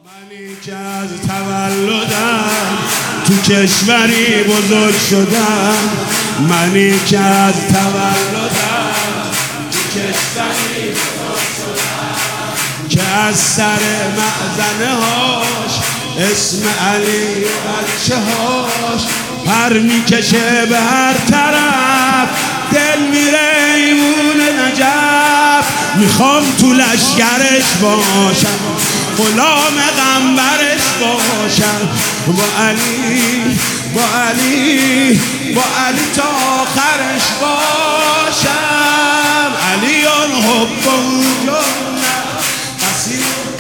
منی که از تولدم تو کشوری بزرگ شدم، منی که از تولدم تو کشوری بزرگ شدم، که از سر معزنه هاش اسم علی بچه هاش پر میکشه به هر طرف، دل میره ایمون نجف. میخوام تو لشگرش باشم، غلام غمبرش باشم، با علی با علی با علی تا آخرش باشم. علی آن حب و جنة قصیر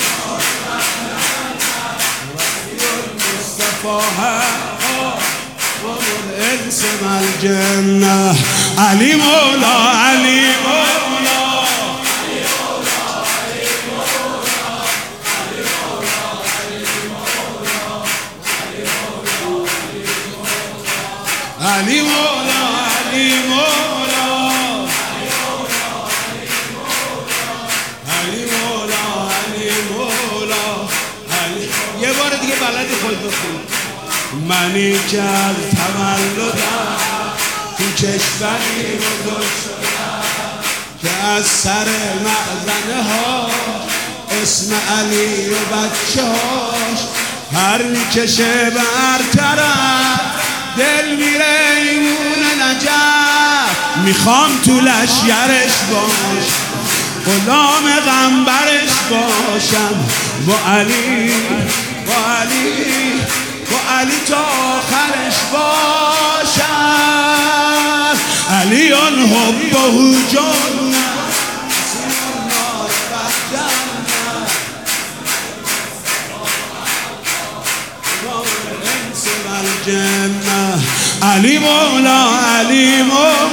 مصطفى والانس الجنة. علی مولا علی مولا علی مولا علی مولا علی مولا علی مولا علی. یه بار دیگه بلدی خود بخون. منی که از تولدم تو کشوری بزرگ شدم، که از سر معزنه ها اسم علی و بچه هاش پر میکشه به هر طرف، دل میره ایمون نجف. میخوام تو لشگرش باشم، غلام غمبرش باشم، با علی با علی با علی تا آخرش باشم. علی آن حبه جنة الجنة. علی مولا علی مولا